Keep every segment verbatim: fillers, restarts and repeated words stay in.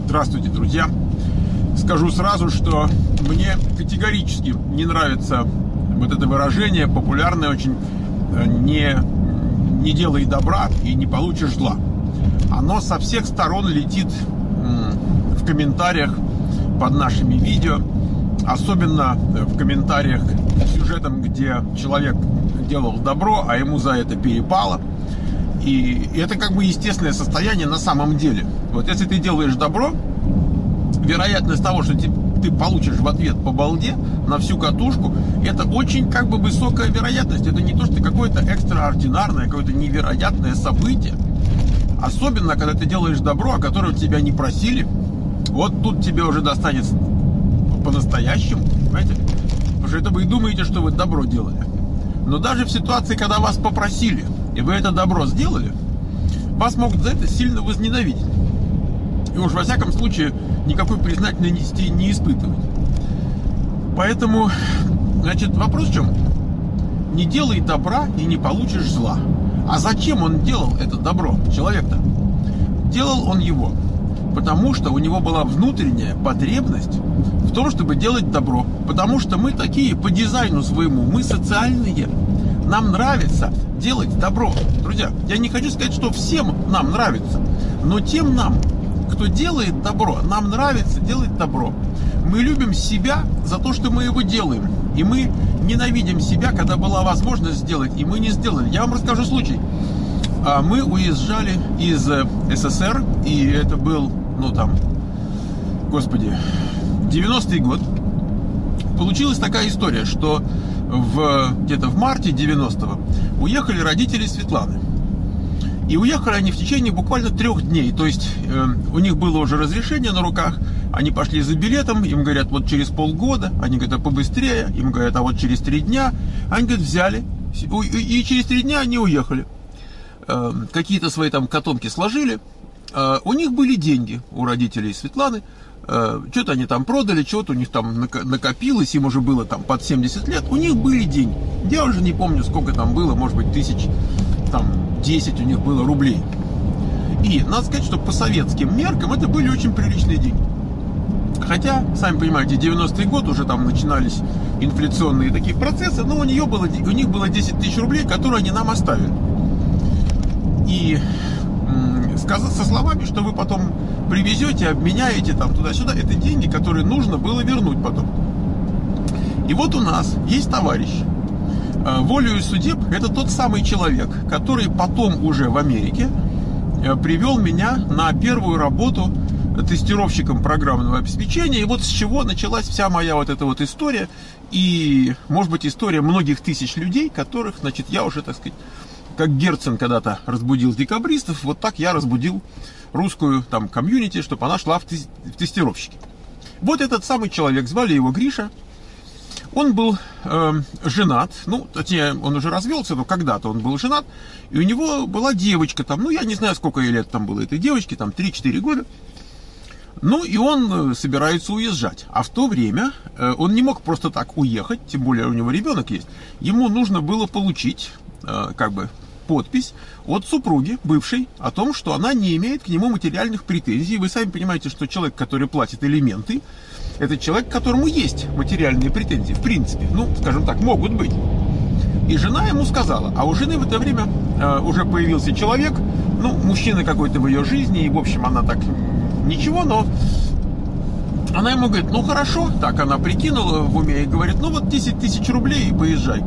Здравствуйте, друзья! Скажу сразу, что мне категорически не нравится вот это выражение, популярное очень, не, не делай добра и не получишь зла. Оно со всех сторон летит в комментариях под нашими видео, особенно в комментариях к сюжетам, где человек делал добро, а ему за это перепало. И это как бы естественное состояние на самом деле. Вот если ты делаешь добро, вероятность того, что ты, ты получишь в ответ по балде на всю катушку, это очень как бы высокая вероятность. Это не то, что какое-то экстраординарное, какое-то невероятное событие. Особенно, когда ты делаешь добро, о котором тебя не просили. Вот тут тебе уже достанется по-настоящему, понимаете? Потому что это вы и думаете, что вы добро делали. Но даже в ситуации, когда вас попросили, и вы это добро сделали, вас могут за это сильно возненавидеть. И уж во всяком случае никакой признательности не испытывать. Поэтому, значит, вопрос в чем? Не делай добра и не получишь зла. А зачем он делал это добро, человек-то? Делал он его, потому что у него была внутренняя потребность в том, чтобы делать добро. Потому что мы такие по дизайну своему, мы социальные. Нам нравится делать добро. Друзья, я не хочу сказать, что всем нам нравится, но тем нам, кто делает добро, нам нравится делать добро. Мы любим себя за то, что мы его делаем. И мы ненавидим себя, когда была возможность сделать, и мы не сделали. Я вам расскажу случай. Мы уезжали из СССР, и это был, ну там, господи, девяностый год. Получилась такая история, что в, где-то в марте девяностого уехали родители Светланы. И уехали они в течение буквально трех дней. То есть э, у них было уже разрешение на руках. Они пошли за билетом. Им говорят, вот через полгода. Они говорят, а побыстрее. Им говорят, а вот через три дня. Они, говорят, взяли. И через три дня они уехали. Э, какие-то свои там котомки сложили. Э, у них были деньги, у родителей Светланы. Э, что-то они там продали, что-то у них там накопилось. Им уже было там под семьдесят лет. У них были деньги. Я уже не помню, сколько там было. Может быть, тысяч... там десять у них было рублей. И надо сказать, что по советским меркам это были очень приличные деньги. Хотя, сами понимаете, девяностый год, уже там начинались инфляционные такие процессы, но у, нее было, у них было десять тысяч рублей, которые они нам оставили. И со словами, что вы потом привезете, обменяете там туда-сюда, это деньги, которые нужно было вернуть потом. И вот у нас есть товарищ, волею судеб, это тот самый человек, который потом уже в Америке привел меня на первую работу тестировщиком программного обеспечения. И вот с чего началась вся моя вот эта вот история. И, может быть, история многих тысяч людей, которых, значит, я уже, так сказать, как Герцен когда-то разбудил декабристов, вот так я разбудил русскую там комьюнити, чтобы она шла в тестировщики. Вот этот самый человек, звали его Гриша. Он был э, женат, ну, точнее, он уже развелся, но когда-то он был женат, и у него была девочка там, ну, я не знаю, сколько ей лет там было этой девочке, там три-четыре года. Ну, и он собирается уезжать. А в то время э, он не мог просто так уехать, тем более у него ребенок есть. Ему нужно было получить, э, как бы, подпись от супруги, бывшей, о том, что она не имеет к нему материальных претензий. Вы сами понимаете, что человек, который платит элементы, это человек, к которому есть материальные претензии, в принципе, ну, скажем так, могут быть. И жена ему сказала, а у жены в это время э, уже появился человек, ну, мужчина какой-то в ее жизни, и, в общем, она так, ничего, но она ему говорит, ну, хорошо, так она прикинула в уме и говорит, ну, вот десять тысяч рублей и поезжай.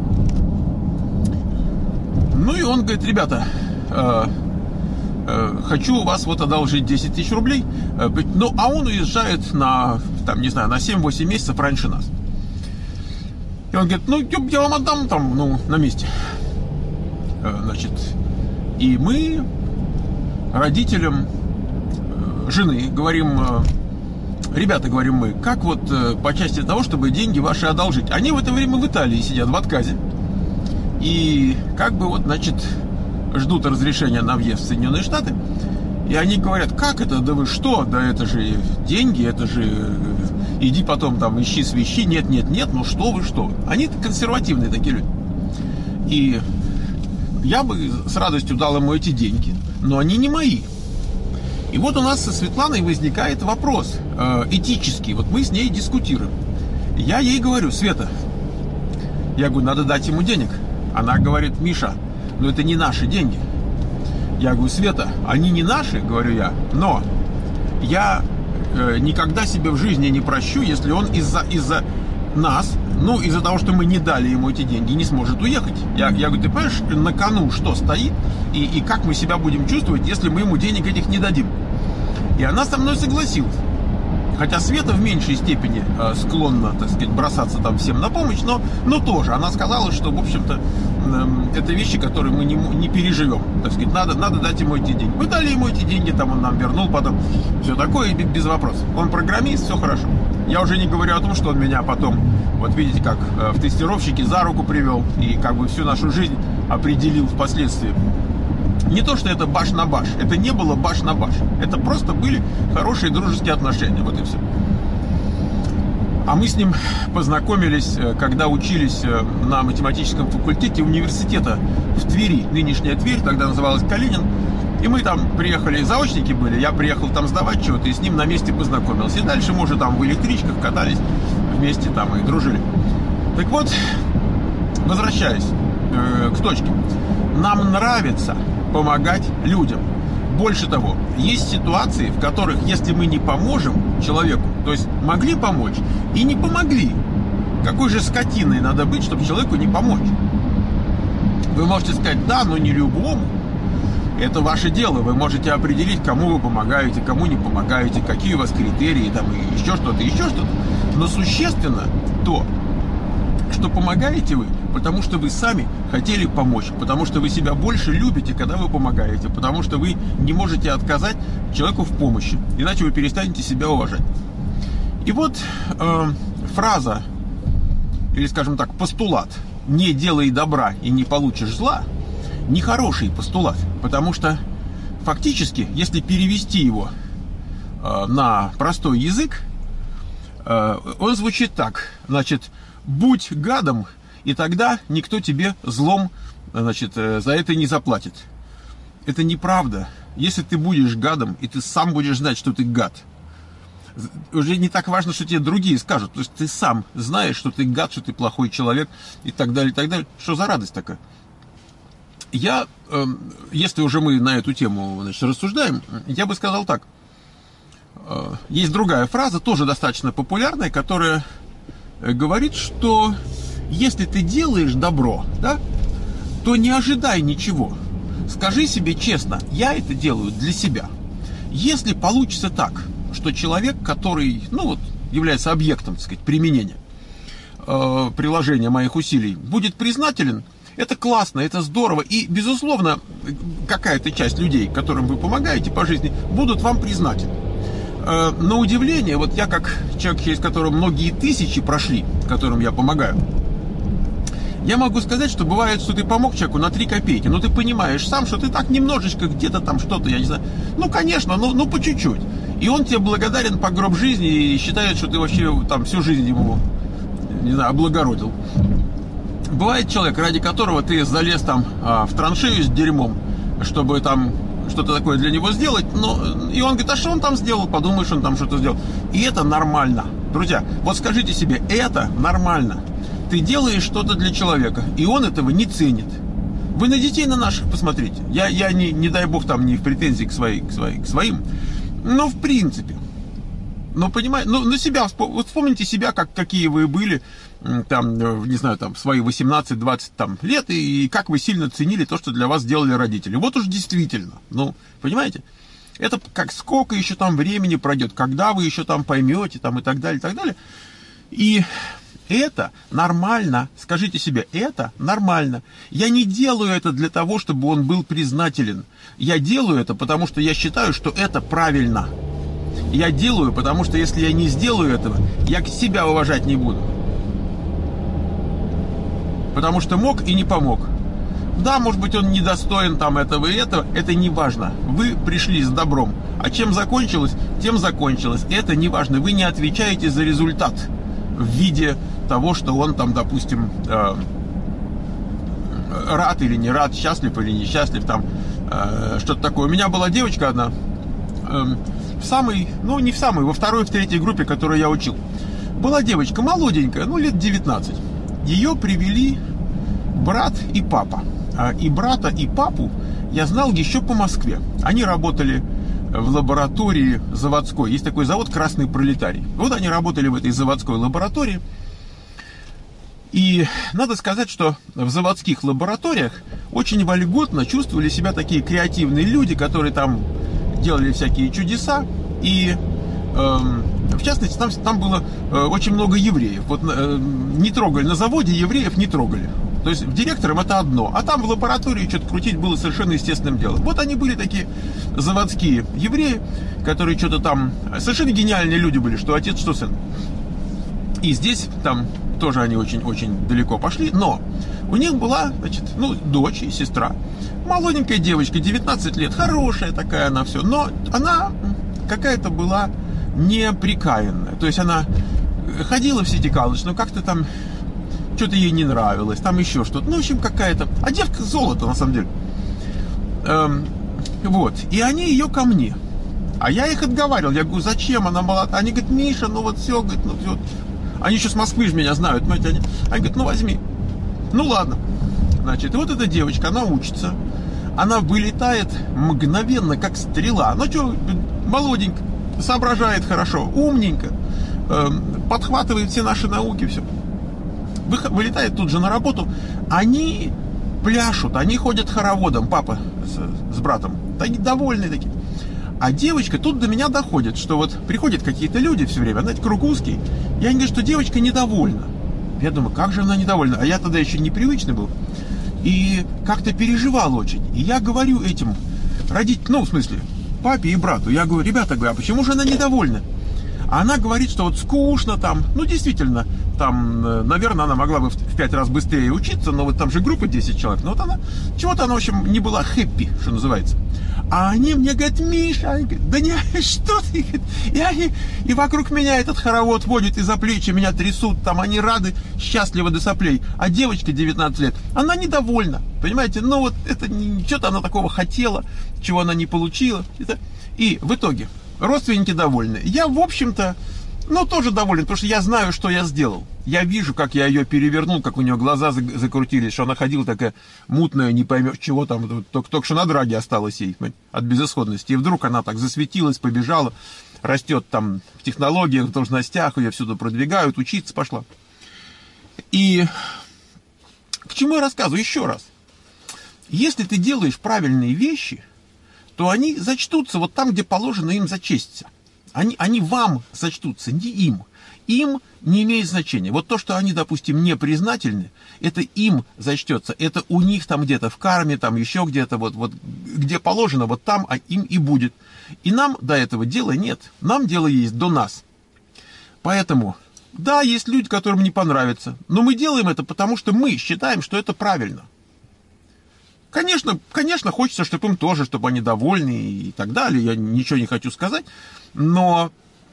Ну, и он говорит, ребята, э, хочу у вас вот одолжить десять тысяч рублей, ну, а он уезжает на, там, не знаю, на семь-восемь месяцев раньше нас. И он говорит, ну, я вам отдам там, ну, на месте. Значит, и мы родителям жены говорим, ребята, говорим мы, как вот по части того, чтобы деньги ваши одолжить. Они в это время в Италии сидят, в отказе. И как бы вот, значит, ждут разрешения на въезд в Соединенные Штаты. И они говорят, как это, да вы что, да это же деньги, это же, иди потом там ищи свищи, нет, нет, нет, ну что вы, что. Они консервативные такие люди. И я бы с радостью дал ему эти деньги, но они не мои. И вот у нас со Светланой возникает вопрос э, этический. Вот мы с ней дискутируем. Я ей говорю: Света, я говорю, надо дать ему денег. Она говорит: Миша, ну это не наши деньги. Я говорю: Света, они не наши, говорю я, но я э, никогда себе в жизни не прощу, если он из-за из-за нас, ну, из-за того, что мы не дали ему эти деньги, не сможет уехать. Я, я говорю: ты понимаешь, на кону что стоит, и, и как мы себя будем чувствовать, если мы ему денег этих не дадим? И она со мной согласилась. Хотя Света в меньшей степени э, склонна, так сказать, бросаться там всем на помощь, но, но тоже она сказала, что, в общем-то, э, это вещи, которые мы не, не переживем. Так сказать, надо, надо дать ему эти деньги. Мы дали ему эти деньги, там он нам вернул потом. Все такое, без вопросов. Он программист, все хорошо. Я уже не говорю о том, что он меня потом, вот видите, как э, в тестировщике за руку привел и как бы всю нашу жизнь определил впоследствии. Не то, что это баш на баш. Это не было баш на баш. Это просто были хорошие дружеские отношения. Вот и все. А мы с ним познакомились, когда учились на математическом факультете университета в Твери. Нынешняя Тверь, тогда называлась Калинин. И мы там приехали, заочники были. Я приехал там сдавать чего-то и с ним на месте познакомился. И дальше мы уже там в электричках катались вместе там и дружили. Так вот, возвращаясь э, к точке. Нам нравится помогать людям. Больше того, есть ситуации, в которых, если мы не поможем человеку, то есть могли помочь и не помогли, какой же скотиной надо быть, чтобы человеку не помочь? Вы можете сказать: да, но не любому. Это ваше дело. Вы можете определить, кому вы помогаете, кому не помогаете, какие у вас критерии, там, и еще что-то, еще что-то. Но существенно то, что помогаете вы, потому что вы сами хотели помочь, потому что вы себя больше любите, когда вы помогаете, потому что вы не можете отказать человеку в помощи, иначе вы перестанете себя уважать. И вот э, фраза, или, скажем так, постулат «не делай добра и не получишь зла» нехороший постулат, потому что фактически, если перевести его э, на простой язык, э, он звучит так, значит: будь гадом, и тогда никто тебе злом, значит, за это не заплатит. Это неправда. Если ты будешь гадом, и ты сам будешь знать, что ты гад, уже не так важно, что тебе другие скажут, потому что ты сам знаешь, что ты гад, что ты плохой человек, и так далее, и так далее. Что за радость такая? Я, э, если уже мы на эту тему, значит, рассуждаем, я бы сказал так. Э, есть другая фраза, тоже достаточно популярная, которая говорит, что если ты делаешь добро, да, то не ожидай ничего. Скажи себе честно: я это делаю для себя. Если получится так, что человек, который, ну вот, является объектом, так сказать, применения, э, приложения моих усилий, будет признателен, это классно, это здорово. И, безусловно, какая-то часть людей, которым вы помогаете по жизни, будут вам признательны. На удивление, вот я как человек, через которого многие тысячи прошли, которым я помогаю, я могу сказать, что бывает, что ты помог человеку на три копейки, но ты понимаешь сам, что ты так немножечко где-то там что-то, я не знаю, ну, конечно, ну, ну по чуть-чуть. И он тебе благодарен по гроб жизни и считает, что ты вообще там всю жизнь ему, не знаю, облагородил. Бывает человек, ради которого ты залез там а, в траншею с дерьмом, чтобы там что-то такое для него сделать, но, и он говорит: а что он там сделал? Подумаешь, он там что-то сделал. И это нормально. Друзья, вот скажите себе, это нормально. Ты делаешь что-то для человека, и он этого не ценит. Вы на детей на наших посмотрите. Я, я не, не дай бог там не в претензии к, своей, к, своей, к своим, но в принципе. Ну, понимаете, ну, на себя, вот вспомните себя, как, какие вы были, там, не знаю, там, в свои восемнадцать-двадцать там, лет, и, и как вы сильно ценили то, что для вас сделали родители. Вот уж действительно, ну, понимаете, это как сколько еще там времени пройдет, когда вы еще там поймете, там, и так далее, и так далее. И это нормально, скажите себе, это нормально. Я не делаю это для того, чтобы он был признателен. Я делаю это, потому что я считаю, что это правильно. Я делаю, потому что если я не сделаю этого, я себя уважать не буду. Потому что мог и не помог. Да, может быть, он недостоин там этого и этого, это не важно. Вы пришли с добром. А чем закончилось, тем закончилось. Это не важно. Вы не отвечаете за результат в виде того, что он там, допустим, э, рад или не рад, счастлив или несчастлив, там, э, что-то такое. У меня была девочка одна, э, в самой, ну не в самой, во второй, в третьей группе, которую я учил, была девочка молоденькая, ну лет девятнадцать. Ее привели брат и папа. И брата, и папу я знал еще по Москве. Они работали в лаборатории заводской. Есть такой завод «Красный пролетарий». Вот они работали в этой заводской лаборатории. И надо сказать, что в заводских лабораториях очень вольготно чувствовали себя такие креативные люди, которые там делали всякие чудеса. И, э, в частности, там, там было э, очень много евреев. Вот э, не трогали на заводе, евреев не трогали. То есть директором это одно, а там в лаборатории что-то крутить было совершенно естественным делом. Вот они были такие заводские евреи, которые что-то там... Совершенно гениальные люди были, что отец, что сын. И здесь там тоже они очень-очень далеко пошли, но у них была, значит, ну, дочь и сестра. Молоденькая девочка, девятнадцать лет, хорошая такая она все, но она какая-то была неприкаянная. То есть она ходила в Сити Колледж, но как-то там... что-то ей не нравилось, там еще что-то. Ну, в общем, какая-то... А девка золото, на самом деле. Эм, вот. И они ее ко мне. А я их отговаривал. Я говорю, зачем она молода? Они говорят, Миша, ну вот все, говорит, ну все. Они еще с Москвы же меня знают, понимаете? Они, они говорят, ну возьми. Ну ладно. Значит, и вот эта девочка, она учится. Она вылетает мгновенно, как стрела. Ну что, молоденько, соображает хорошо, умненько. Эм, подхватывает все наши науки, все. Вылетает тут же на работу, они пляшут, они ходят хороводом, папа с, с братом, они довольные такие. А девочка тут до меня доходит, что вот приходят какие-то люди все время, знаете, круг узкий, и они говорят, что девочка недовольна. Я думаю, как же она недовольна? А я тогда еще непривычный был. И как-то переживал очень. И я говорю этим родителям, ну, в смысле, папе и брату, я говорю, ребята, говорю, а почему же она недовольна? А она говорит, что вот скучно там, ну, действительно, там, наверное, она могла бы в пять раз быстрее учиться, но вот там же группа десять человек, но вот она, чего-то она, в общем, не была хэппи, что называется. А они мне говорят, Миша, они говорят, да не, что ты, и, они, и вокруг меня этот хоровод водит и за плечи меня трясут, там, они рады, счастливы до соплей, а девочка девятнадцать лет, она недовольна, понимаете, ну, вот это, что-то она такого хотела, чего она не получила, это, и в итоге... Родственники довольны. Я, в общем-то, ну, тоже доволен, потому что я знаю, что я сделал. Я вижу, как я ее перевернул, как у нее глаза закрутились, что она ходила такая мутная, не поймешь, чего там, только, только что на драге осталось ей от безысходности. И вдруг она так засветилась, побежала, растет там в технологиях, в должностях, ее всюду продвигают, учиться пошла. И к чему я рассказываю? Еще раз. Если ты делаешь правильные вещи, то они зачтутся вот там, где положено им зачесться. Они, они вам зачтутся, не им. Им не имеет значения. Вот то, что они, допустим, не признательны, это им зачтется. Это у них там где-то в карме, там еще где-то, вот, вот, где положено, вот там а им и будет. И нам до этого дела нет. Нам дело есть до нас. Поэтому, да, есть люди, которым не понравится. Но мы делаем это, потому что мы считаем, что это правильно. Конечно, конечно, хочется, чтобы им тоже, чтобы они довольны и так далее. Я ничего не хочу сказать. Но,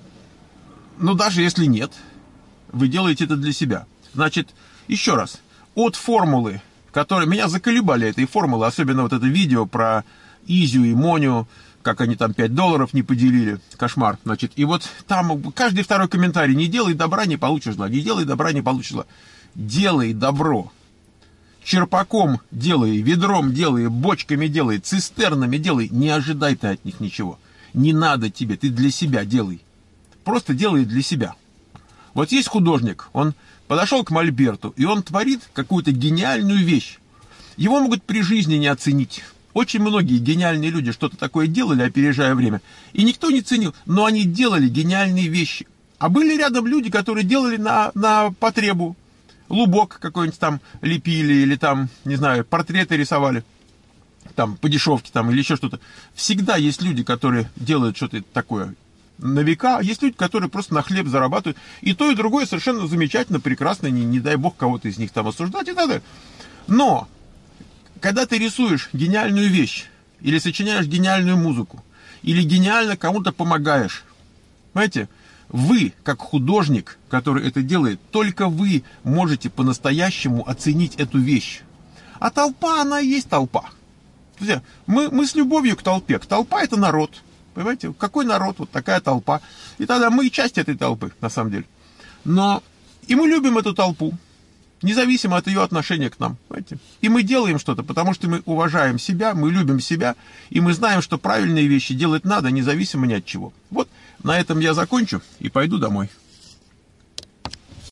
но даже если нет, вы делаете это для себя. Значит, еще раз. От формулы, которые... Меня заколебали этой формулы, особенно вот это видео про Изю и Моню, как они там пять долларов не поделили. Кошмар. Значит, и вот там каждый второй комментарий. Не делай добра, не получишь зла. Не делай добра, не получишь зла. Делай добро. Черпаком делай, ведром делай, бочками делай, цистернами делай. Не ожидай ты от них ничего. Не надо тебе, ты для себя делай. Просто делай для себя. Вот есть художник, он подошел к мольберту, и он творит какую-то гениальную вещь. Его могут при жизни не оценить. Очень многие гениальные люди что-то такое делали, опережая время, и никто не ценил, но они делали гениальные вещи. А были рядом люди, которые делали на, на потребу. Лубок какой-нибудь там лепили, или там, не знаю, портреты рисовали, там, по дешевке, там, или еще что-то. Всегда есть люди, которые делают что-то такое на века, есть люди, которые просто на хлеб зарабатывают. И то, и другое совершенно замечательно, прекрасно, не, не дай бог кого-то из них там осуждать и так далее. Но, когда ты рисуешь гениальную вещь, или сочиняешь гениальную музыку, или гениально кому-то помогаешь, понимаете, вы, как художник, который это делает, только вы можете по-настоящему оценить эту вещь. А толпа, она и есть толпа. Друзья, мы, мы с любовью к толпе. Толпа — это народ. Понимаете? Какой народ, вот такая толпа. И тогда мы часть этой толпы, на самом деле. Но и мы любим эту толпу, независимо от ее отношения к нам. Понимаете? И мы делаем что-то, потому что мы уважаем себя, мы любим себя, и мы знаем, что правильные вещи делать надо, независимо ни от чего. Вот на этом я закончу и пойду домой.